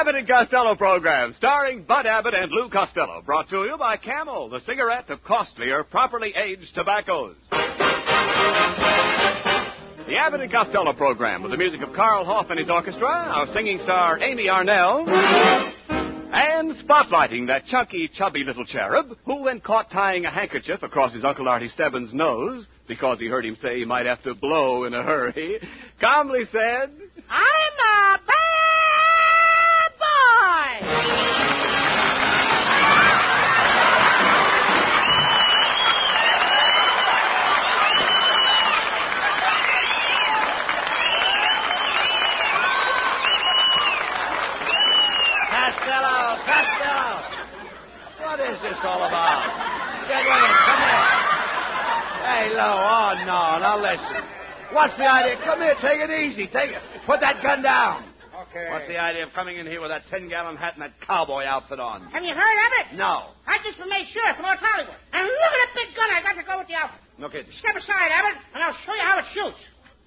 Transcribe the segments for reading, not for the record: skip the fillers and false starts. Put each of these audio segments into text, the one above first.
Abbott and Costello program, starring Bud Abbott and Lou Costello, brought to you by Camel, the cigarette of costlier, properly aged tobaccos. The Abbott and Costello program, with the music of Carl Hoff and his orchestra, our singing star Amy Arnell, and spotlighting that chunky, chubby little cherub who, when caught tying a handkerchief across his Uncle Artie Stebbins' nose, because he heard him say he might have to blow in a hurry, calmly said, I'm a bad boy! Costello! What is this all about? Get in, come here. Hey, Lo, oh, no, now listen. What's the idea? Come here, take it easy. Put that gun down. Okay. What's the idea of coming in here with that 10-gallon hat and that cowboy outfit on? Have you heard of it? No. I just made sure from North Hollywood. And look at that big gun I got to go with the outfit. No kidding. Step aside, Abbott, and I'll show you how it shoots.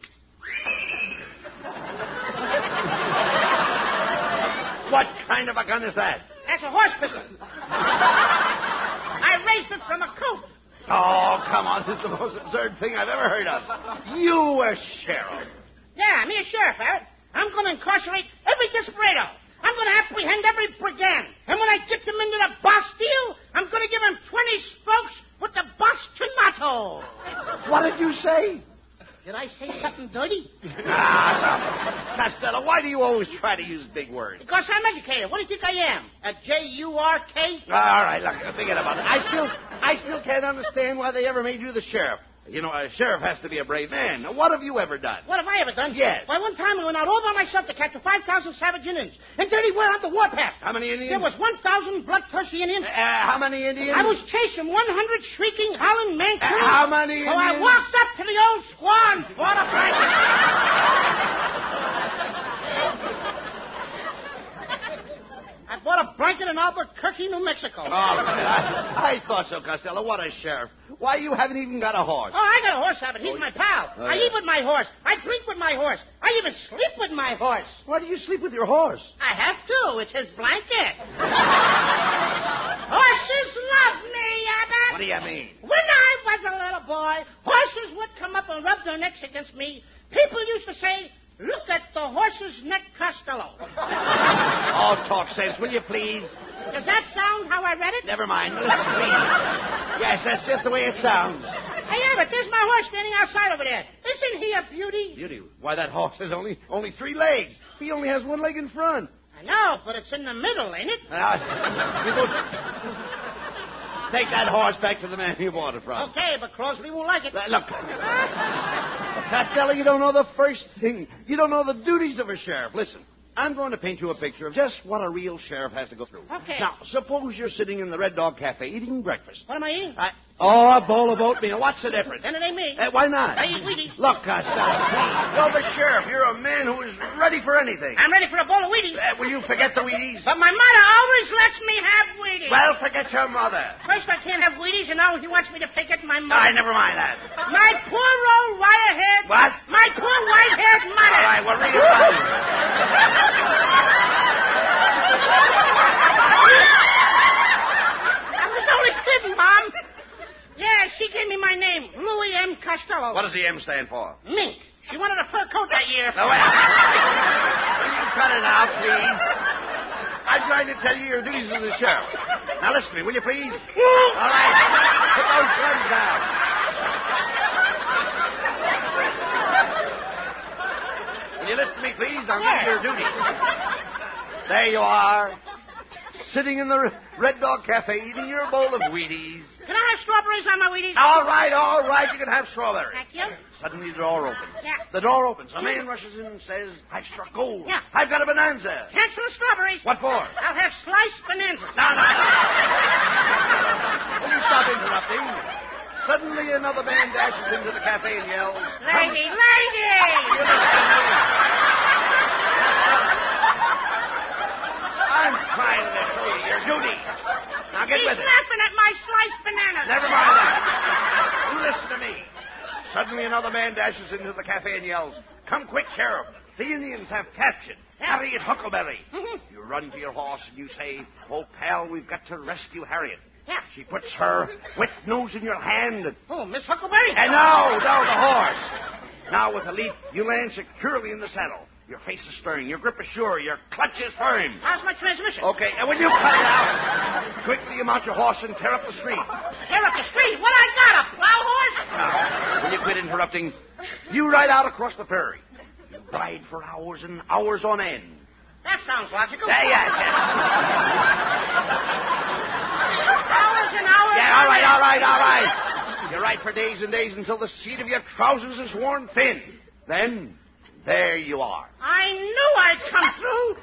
What kind of a gun is that? That's a horse pistol. I raced it from a coop. Oh, come on. This is the most absurd thing I've ever heard of. You a sheriff. Yeah, me a sheriff, Abbott. I'm going to incarcerate every desperado. I'm going to apprehend every brigand. And when I get them into the Bastille, I'm going to give them 20 strokes with the bastonado. What did you say? Did I say something dirty? No. Costello, why do you always try to use big words? Because I'm educated. What do you think I am? A J-U-R-K? All right, look, forget about it. I still can't understand why they ever made you the sheriff. You know, a sheriff has to be a brave man. Now, what have you ever done? What have I ever done? Yes. Why, one time I went out all by myself to capture 5,000 savage Indians. And then he went on the warpath. How many Indians? There was 1,000 bloodthirsty Indians. How many Indians? I was chasing 100 shrieking, howling men. How many So Indians? I walked up to the old squaw and bought a blanket. I bought a blanket in Albuquerque, New Mexico. Oh, I thought so, Costello. What a sheriff. Why, you haven't even got a horse. Oh, I got a horse, Abbott. He's my pal. Oh, I yeah. eat with my horse. I drink with my horse. I even sleep with my horse. Why do you sleep with your horse? I have to. It's his blanket. Horses love me, Abbott. What do you mean? When I was a little boy, horses would come up and rub their necks against me. People used to say, look at the horse's neck, Costello. Oh, talk sense, will you please? Does that sound how I read it? Never mind. Listen, please. Yes, that's just the way it sounds. Hey, Abbott, there's my horse standing outside over there. Isn't he a beauty? Beauty? Why, that horse has only 3 legs. He only has 1 leg in front. I know, but it's in the middle, ain't it? You go... Take that horse back to the man you bought it from. Okay, but Crosby won't like it. Look, Costello, you don't know the first thing. You don't know the duties of a sheriff. Listen, I'm going to paint you a picture of just what a real sheriff has to go through. Okay. Now, suppose you're sitting in the Red Dog Cafe eating breakfast. What am I eating? A bowl of oatmeal. What's the difference? Then it ain't me. Why not? I eat Wheaties. Look, Costello. You're the sheriff. You're a man who is ready for anything. I'm ready for a bowl of Wheaties. Will you forget the Wheaties? But my mother always lets me have Wheaties. Well, forget your mother. First I can't have Wheaties, and now he wants me to forget my mother. Never mind that. My poor old wire-haired... What? My poor white-haired mother. All right, well, read it out. I was only kidding, Mom. Yeah, she gave me my name, Louis M. Costello. What does the M stand for? Mink. She wanted a fur coat that year. No, wait. Will you cut it out, please? I'm trying to tell you your duties as a sheriff. Now, listen to me, will you please? All right. Put those guns down. Will you listen to me, please? I'll give you your duties. There you are, sitting in the Red Dog Cafe eating your bowl of Wheaties. Can I have strawberries on my Wheaties? All right. You can have strawberries. Thank you. Suddenly the door opens. Yeah. The door opens. A man rushes in and says, I've struck gold. Yeah. I've got a bonanza. Cancel the strawberries. What for? I'll have sliced bonanza. No. Will you stop interrupting? Suddenly another man dashes into the cafe and yells, Lady! I'm trying to show you your duty. Now get He's with it. laughing at my sliced bananas. Never mind that. You listen to me. Suddenly another man dashes into the cafe and yells, come quick, Sheriff. The Indians have captured Harriet Huckleberry. You run to your horse and you say, "Oh, pal, we've got to rescue Harriet." Yeah. She puts her wet nose in your hand. Oh, Miss Huckleberry? And no, the horse. Now, with a leap, you land securely in the saddle. Your face is stern, your grip is sure, your clutch is firm. How's my transmission? Okay, and when you cut it out, quickly you mount your horse and tear up the street. Tear up the street? What I got, a plow horse? Now, when you quit interrupting, you ride out across the prairie. You ride for hours and hours on end. That sounds logical. Yes. Hours and hours. Yeah, all right. You ride for days and days until the seat of your trousers is worn thin. Then, there you are. I knew I'd come through.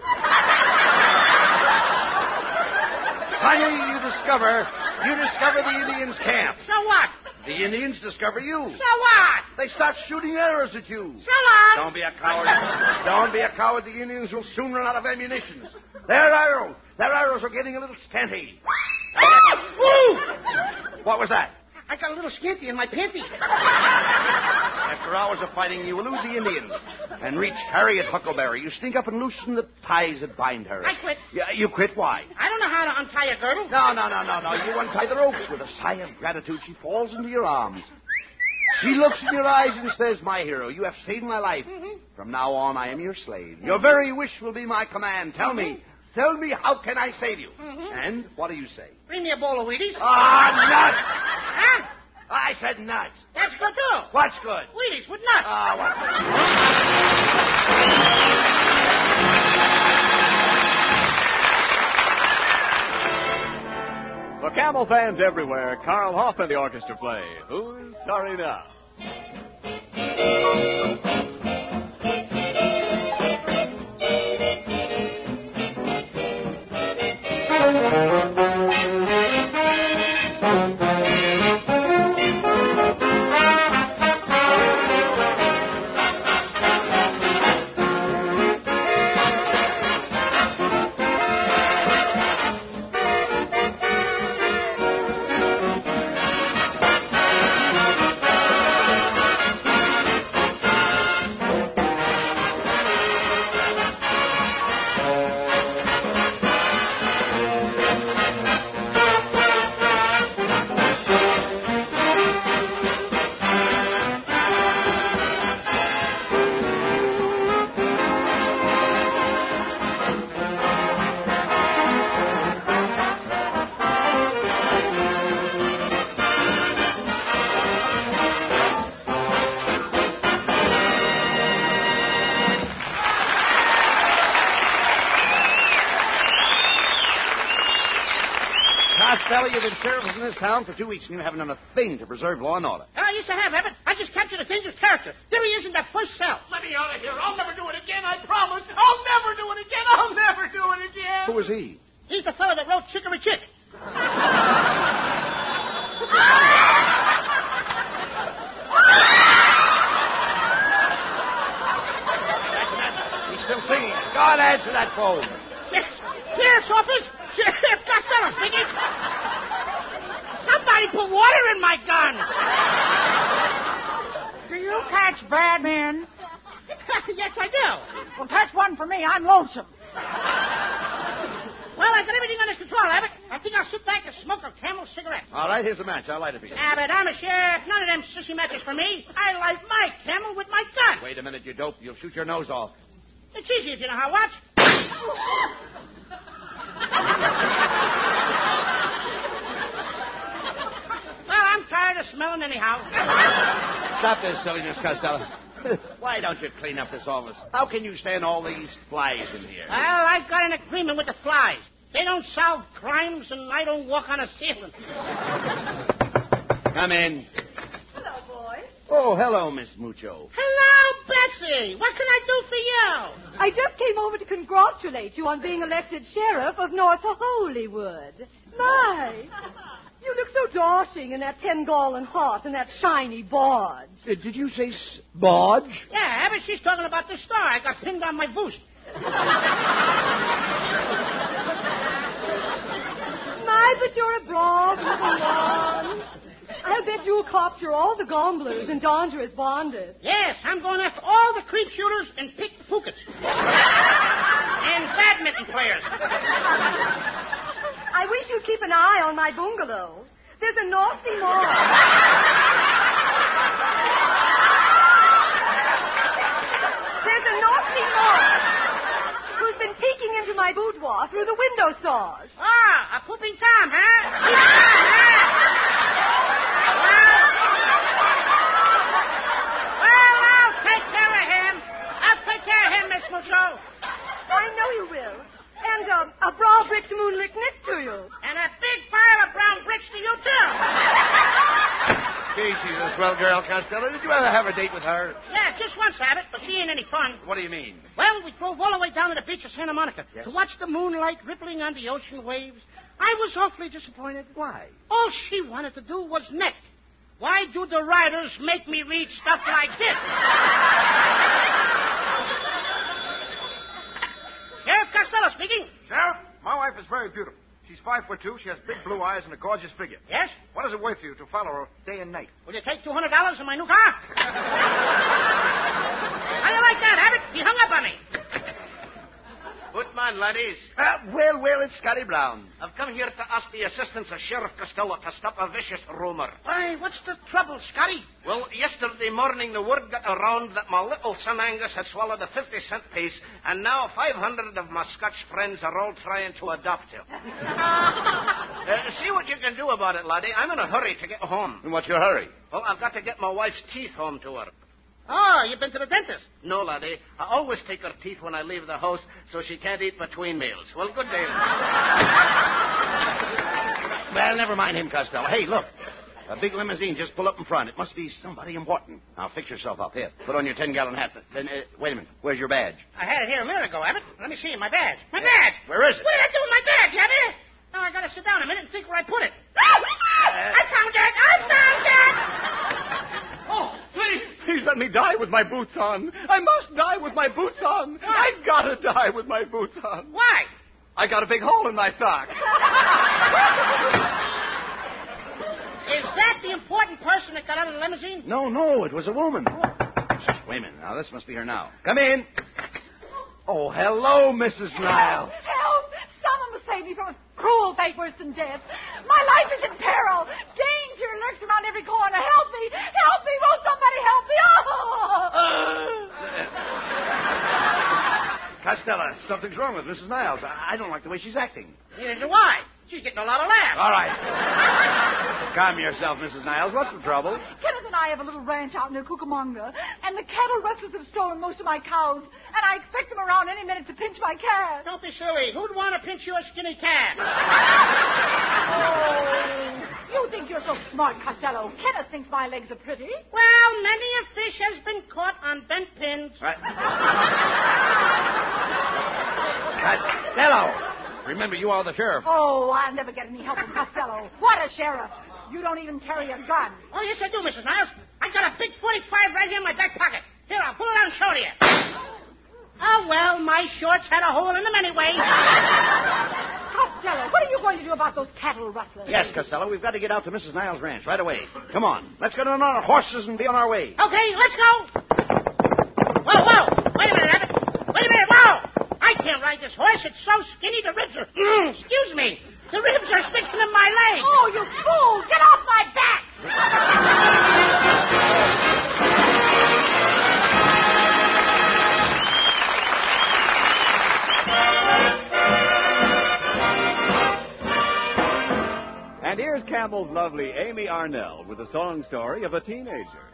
Finally, you discover the Indians' camp. So what? The Indians discover you. So what? They start shooting arrows at you. So what? Don't be a coward. Don't be a coward. The Indians will soon run out of ammunition. Their arrows are getting a little scanty. Ooh! What was that? I got a little scanty in my panties. After hours of fighting, you elude the Indians and reach Harriet Huckleberry. You sneak up and loosen the ties that bind her. I quit. Yeah, you quit? Why? I don't know how to untie a girdle. No. You untie the ropes. With a sigh of gratitude, she falls into your arms. She looks in your eyes and says, "My hero, you have saved my life. Mm-hmm. From now on, I am your slave. Your very wish will be my command. Tell me, how can I save you?" Mm-hmm. And what do you say? Bring me a bowl of Wheaties. Nuts! Huh? I said nuts. That's good, too. What's good? Wheaties with nuts. What's good? For Camel fans everywhere, Carl Hoff and the orchestra play Who's Sorry Now? Costello, you've been sheriff in this town for 2 weeks, and you haven't done a thing to preserve law and order. Oh, yes, I have, Abbott. I just captured a dangerous character. There he is in that first cell. Let me out of here. I'll never do it again, I promise. I'll never do it again. I'll never do it again. Who is he? He's the fellow that wrote Chicory Chick. He's still singing. God, answer that phone. Sheriff's office? Sheriff Costello speaking. Somebody put water in my gun. Do you catch bad men? Yes, I do. Well, catch one for me. I'm lonesome. Well, I got everything under control, Abbott. I think I'll sit back and smoke a Camel cigarette. All right, here's a match. I'll light it for you. Abbott, I'm a sheriff. None of them sissy matches for me. I light my Camel with my gun. Wait a minute, you dope. You'll shoot your nose off. It's easy if you know how. Watch. Well, I'm tired of smelling anyhow. Stop this silliness, Costello. Why don't you clean up this office? How can you stand all these flies in here? Well, I've got an agreement with the flies. They don't solve crimes, and I don't walk on a ceiling. Come in. Hello, boy. Oh, hello, Miss Mucho. Hello, Bessie. What can I do for you? I just came over to congratulate you on being elected sheriff of North Holywood. My, you look so dashing in that 10-gallon hat and that shiny bodge. Did you say bodge? Yeah, Abbott, she's talking about the star I got pinned on my boost. My, but you're a brave little one. I'll bet you'll capture all the gamblers in Dangerous Bonded. Yes, I'm going after all the creep shooters and pick the Phuket. And badminton players. I wish you'd keep an eye on my bungalow. There's a naughty moth. There's a naughty moth who's been peeking into my boudoir through the window saws. Ah, a pooping Tom, huh? Well, I'll take care of him. I'll take care of him, Miss Musso. I know you will. And a brown brick moonlit knit to you. And a big pile of brown bricks to you, too. Gee, she's a swell girl, Costello. Did you ever have a date with her? Yeah, just once, Abbott, but she ain't any fun. What do you mean? Well, we drove all the way down to the beach of Santa Monica Yes. to watch the moonlight rippling on the ocean waves. I was awfully disappointed. Why? All she wanted to do was knit. Why do the writers make me read stuff like this? Sheriff Costello speaking. Sheriff, my wife is very beautiful. She's 5'2". She has big blue eyes and a gorgeous figure. Yes? What is it worth for you to follow her day and night? Will you take $200 in my new car? How do you like that, Abbott? He hung up on me. Footman, laddies. Well, it's Scotty Brown. I've come here to ask the assistance of Sheriff Costello to stop a vicious rumor. Why, what's the trouble, Scotty? Well, yesterday morning the word got around that my little son Angus had swallowed a 50-cent piece, and now 500 of my Scotch friends are all trying to adopt him. See what you can do about it, laddie. I'm in a hurry to get home. And what's your hurry? Well, I've got to get my wife's teeth home to her. Oh, you've been to the dentist. No, laddie. I always take her teeth when I leave the house so she can't eat between meals. Well, good day. Well, never mind him, Costello. Hey, look. A big limousine just pulled up in front. It must be somebody important. Now, fix yourself up. Here, put on your 10-gallon hat. Then, wait a minute. Where's your badge? I had it here a minute ago, Abbott. Let me see. My badge. My badge. Where is it? What did I do with my badge, Abbott? Now I gotta sit down a minute and think where I put it. I found it. I found it. Oh, please let me die with my boots on. I must die with my boots on. I've got to die with my boots on. Why? I got a big hole in my sock. Is that the important person that got out of the limousine? No, it was a woman. Wait a minute. Now, this must be her now. Come in. Oh, hello, Mrs. Niles. Help! Someone must save me from a cruel fate worse than death. My life is in peril. Danger lurks around every corner. Help me! Help me! Won't somebody help me? Oh! Costello, something's wrong with Mrs. Niles. I don't like the way she's acting. Neither do I. She's getting a lot of laughs. All right. Calm yourself, Mrs. Niles. What's the trouble? Kenneth and I have a little ranch out near Cucamonga, and the cattle rustlers have stolen most of my cows, and I expect them around any minute to pinch my calf. Don't be silly. Who'd want to pinch your skinny calf? Oh, you think you're so smart, Costello. Kenneth thinks my legs are pretty. Well, many a fish has been caught on bent pins. Right. Costello! Remember, you are the sheriff. Oh, I'll never get any help from Costello. What a sheriff. You don't even carry a gun. Oh, yes, I do, Mrs. Niles. I got a big 45 right here in my back pocket. Here, I'll pull it out and show it to you. Oh, well, my shorts had a hole in them anyway. Costello, what are you going to do about those cattle rustlers? Yes, Costello, we've got to get out to Mrs. Niles' ranch right away. Come on. Let's get on our horses and be on our way. Okay, let's go. Whoa. Wait a minute, Abbott. Wait a minute. Whoa. I can't ride this horse. It's so skinny the ribs are... excuse me. The ribs are sticking in my leg. Oh, you fool! Get off my back! And here's Campbell's lovely Amy Arnell with the song story of a teenager.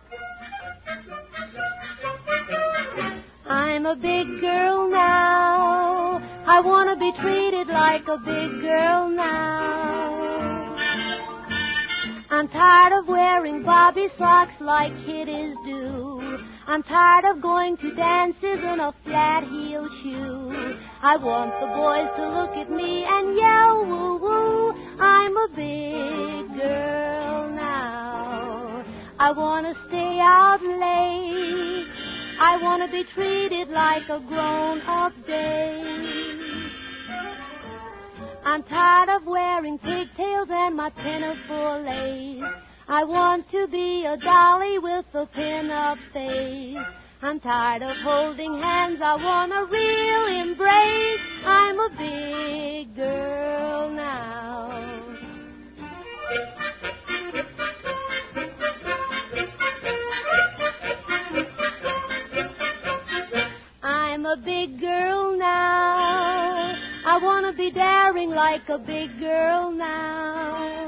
I'm a big girl now. I want to be treated like a big girl now. I'm tired of wearing bobby socks like kiddies do. I'm tired of going to dances in a flat-heel shoe. I want the boys to look at me and yell woo-woo. I'm a big girl now. I want to stay out late. I want to be treated like a grown-up dame. I'm tired of wearing pigtails and my pinafore lace. I want to be a dolly with a pin-up face. I'm tired of holding hands, I want a real embrace. I'm a big girl now. I'm a big girl now. I want to be daring like a big girl now.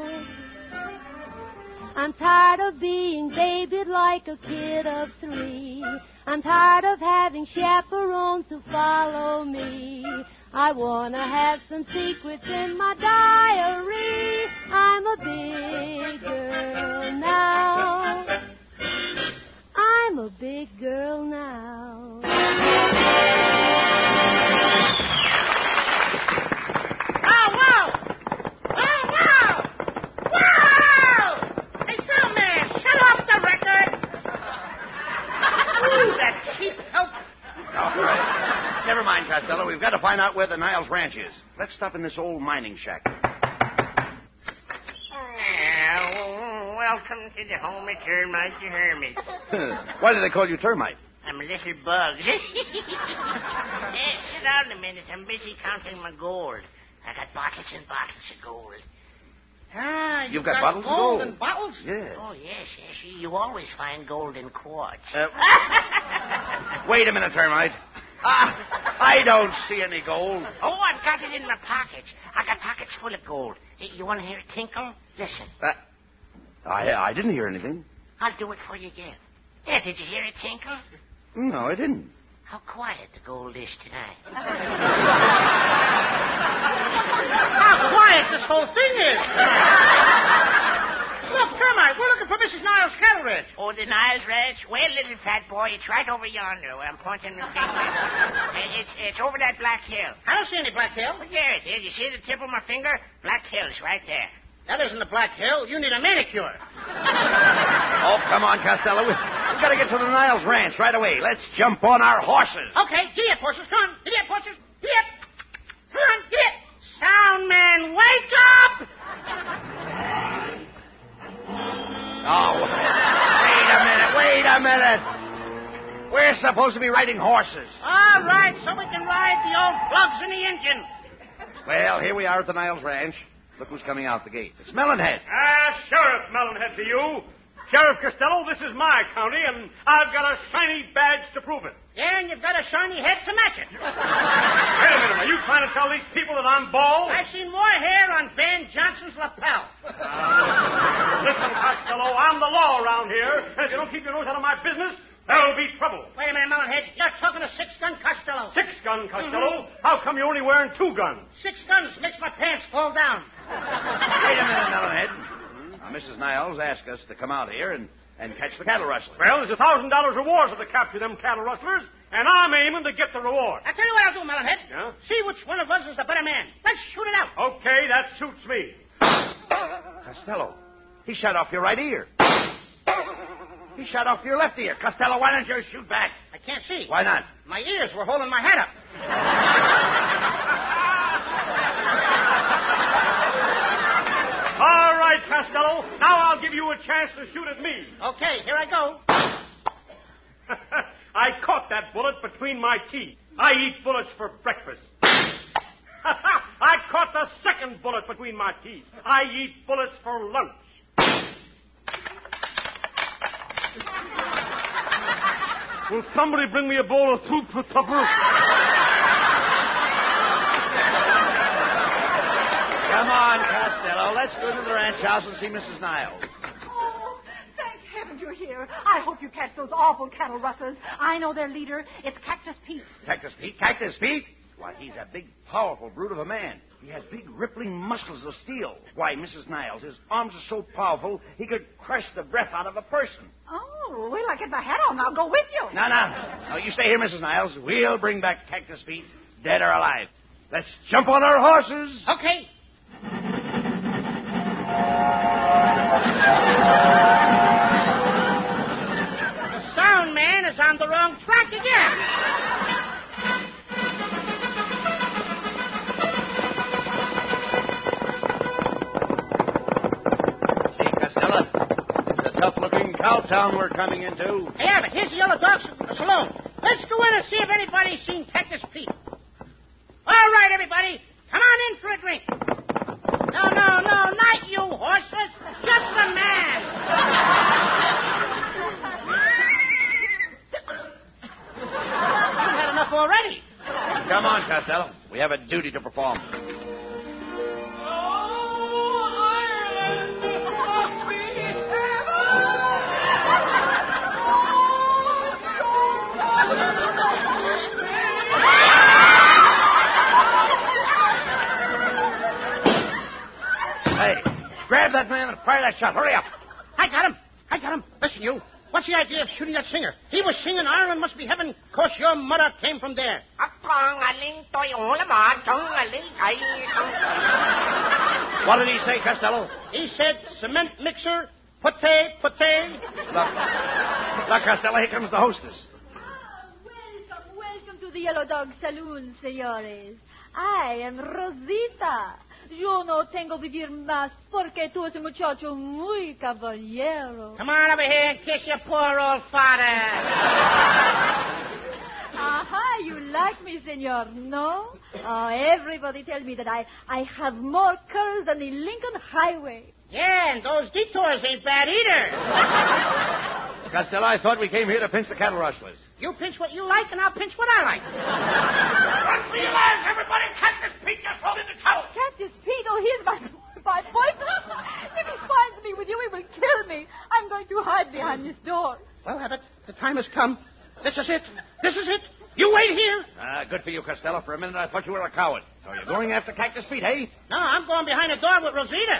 I'm tired of being babied like a kid of 3. I'm tired of having chaperones who follow me. I want to have some secrets in my diary. I'm a big girl now. I'm a big girl now. Oh, wow! Oh, wow! Wow! Hey, Soundman, shut off the record! Ooh, that cheap help. All right. Never mind, Costello. We've got to find out where the Niles Ranch is. Let's stop in this old mining shack. Welcome to the home of termites and hermits. Why do they call you termite? I'm a little bug. Sit down a minute. I'm busy counting my gold. I got bottles and bottles of gold. Ah, You've got bottles of gold? and bottles? Yeah. Oh, yes. You always find gold in quartz. Wait a minute, termite. I don't see any gold. Oh, I've got it in my pockets. I got pockets full of gold. You want to hear it tinkle? Listen. I didn't hear anything. I'll do it for you again. Yeah, did you hear it tinkle? No, I didn't. How quiet the gold is tonight. How quiet this whole thing is. Look, Termite, we're looking for Mrs. Niles' cattle ranch. Oh, the Niles Ranch? Well, little fat boy, it's right over yonder where I'm pointing my finger. It's over that black hill. I don't see any black hill. Well, there it is. You see the tip of my finger? Black hill's right there. That isn't the Black Hill. You need a manicure. Oh, come on, Costello. We've got to get to the Niles Ranch right away. Let's jump on our horses. Okay, giddy up, horses. Come on. Giddy up, horses. Giddy up. Come on, giddy up. Sound man, wake up! Oh, wait a minute. We're supposed to be riding horses. All right, so we can ride the old plugs in the engine. Well, here we are at the Niles Ranch. Look who's coming out the gate. It's Melonhead. Sheriff Melonhead to you. Sheriff Costello, this is my county, and I've got a shiny badge to prove it. Yeah, and you've got a shiny head to match it. Wait a minute. Are you trying to tell these people that I'm bald? I've seen more hair on Van Johnson's lapel. Listen, Costello, I'm the law around here, and if you don't keep your nose out of my business, there'll be trouble. Wait a minute, Melonhead. You're talking to 6-gun Costello. 6-gun Costello? How come you're only wearing 2 guns? 6 guns makes my pants fall down. Wait a minute, Melonhead. Mrs. Niles asked us to come out here and catch the cattle rustlers. Well, there's $1,000 reward for the capture of them cattle rustlers, and I'm aiming to get the reward. I'll tell you what I'll do, Melonhead. Yeah? See which one of us is the better man. Let's shoot it out. Okay, that suits me. Costello, he shot off your right ear. He shot off your left ear. Costello, why don't you shoot back? I can't see. Why not? My ears were holding my head up. All right, Costello. Now I'll give you a chance to shoot at me. Okay, here I go. I caught that bullet between my teeth. I eat bullets for breakfast. I caught the second bullet between my teeth. I eat bullets for lunch. Will somebody bring me a bowl of soup for supper? Come on, Costello. Let's go to the ranch house and see Mrs. Niles. Oh, thank heavens you're here. I hope you catch those awful cattle rustlers. I know their leader. It's Cactus Pete. Cactus Pete? Cactus Pete? Why, he's a big, powerful brute of a man. He has big, rippling muscles of steel. Why, Mrs. Niles, his arms are so powerful, he could crush the breath out of a person. Oh, well, I get my hat on. I'll go with you. No. You stay here, Mrs. Niles. We'll bring back Cactus Pete, dead or alive. Let's jump on our horses. Okay. The sound man is on the wrong track again. See, Costello, it's a tough-looking cow town we're coming into? Hey, Abbott, here's the Yellow Dog Saloon. Let's go in and see if anybody's seen Cactus Pete. All right, everybody. Come on in for a drink. No, not you, horses. Just the man. You've had enough already. Come on, Costello. We have a duty to perform. Hey, grab that man and fire that shot. Hurry up. I got him. Listen, you. What's the idea of shooting that singer? He was singing Ireland Must Be Heaven because your mother came from there. What did he say, Costello? He said, cement mixer, pate. Look, Costello, here comes the hostess. Welcome to the Yellow Dog Saloon, señores. I am Rosita. Yo no tengo vivir más porque tú eres un muchacho muy caballero. Come on over here and kiss your poor old father. Aha, you like me, senor, no? Oh, everybody tells me that I have more curls than the Lincoln Highway. Yeah, and those detours ain't bad either. Costello, I thought we came here to pinch the cattle rustlers. You pinch what you like, and I'll pinch what I like. Run for your lives, everybody! Cactus Pete just rode into town! Cactus Pete, oh, here's my boyfriend. If he finds me with you, he will kill me. I'm going to hide behind this door. Well, Abbott, the time has come. This is it. You wait here. Good for you, Costello. For a minute, I thought you were a coward. So you're going after Cactus Pete, eh? No, I'm going behind the door with Rosita.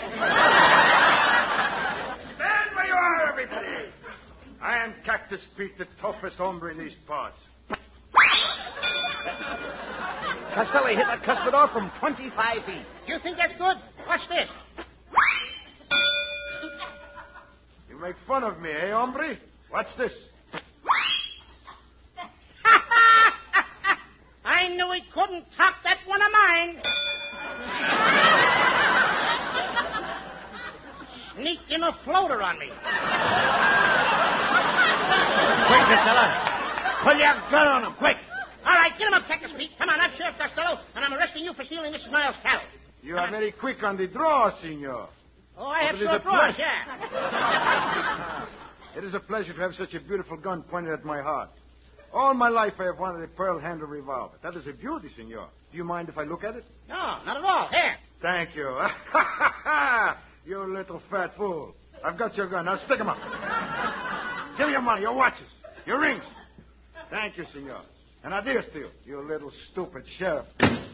Stand where you are, everybody. I am Cactus Pete, the toughest hombre in these parts. Costello hit that cuspid off from 25 feet. You think that's good? Watch this. You make fun of me, eh, hombre? What's this? I knew he couldn't top that one of mine. Sneaked in a floater on me. Quick, Costello. Pull your gun on him, quick. All right, get him up, Cactus Pete. Come on, I'm Sheriff Costello, and I'm arresting you for stealing Mrs. Niles' cattle. You are very quick on the draw, senor. Oh, I have It is short a drawers, pleasure. yeah. It is a pleasure to have such a beautiful gun pointed at my heart. All my life I have wanted a pearl-handled revolver. That is a beauty, senor. Do you mind if I look at it? No, not at all. Here. Thank you. You little fat fool. I've got your gun. Now stick 'em up. Give me your money, your watches, your rings. Thank you, senor. And adios to you, you little stupid sheriff.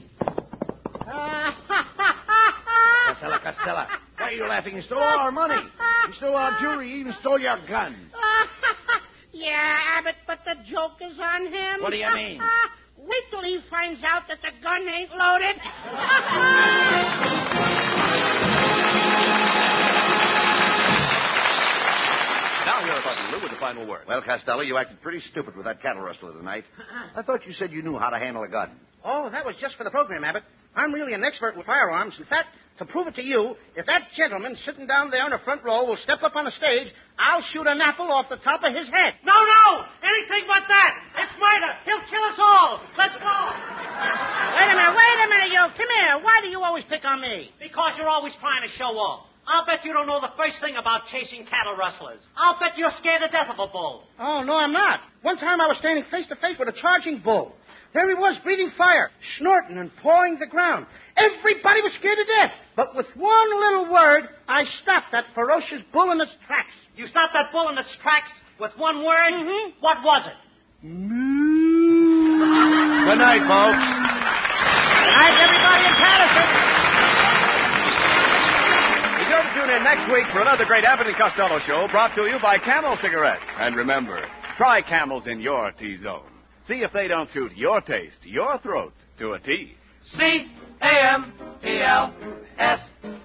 Costello. Why are you laughing? You stole all our money. You stole our jewelry. You even stole your gun. Yeah, Abbott, but the joke is on him. What do you mean? Wait till he finds out that the gun ain't loaded. Now here, Button Lou, with the final word. Well, Costello, you acted pretty stupid with that cattle rustler tonight. I thought you said you knew how to handle a gun. Oh, that was just for the program, Abbott. I'm really an expert with firearms. In fact, to prove it to you, if that gentleman sitting down there in the front row will step up on the stage, I'll shoot an apple off the top of his head. No! Anything but that! It's murder! He'll kill us all! Let's go! Wait a minute, you. Come here. Why do you always pick on me? Because you're always trying to show off. I'll bet you don't know the first thing about chasing cattle rustlers. I'll bet you're scared to death of a bull. Oh, no, I'm not. One time I was standing face to face with a charging bull. There he was, breathing fire, snorting and pawing the ground. Everybody was scared to death. But with one little word, I stopped that ferocious bull in its tracks. You stopped that bull in its tracks with one word? Mm-hmm. What was it? Good night, folks. Good night, everybody in Patterson. Be sure to tune in next week for another great Abbott and Costello show brought to you by Camel Cigarettes. And remember, try Camels in your T-zone. See if they don't suit your taste, your throat, to a T. C-A-M-E-L-S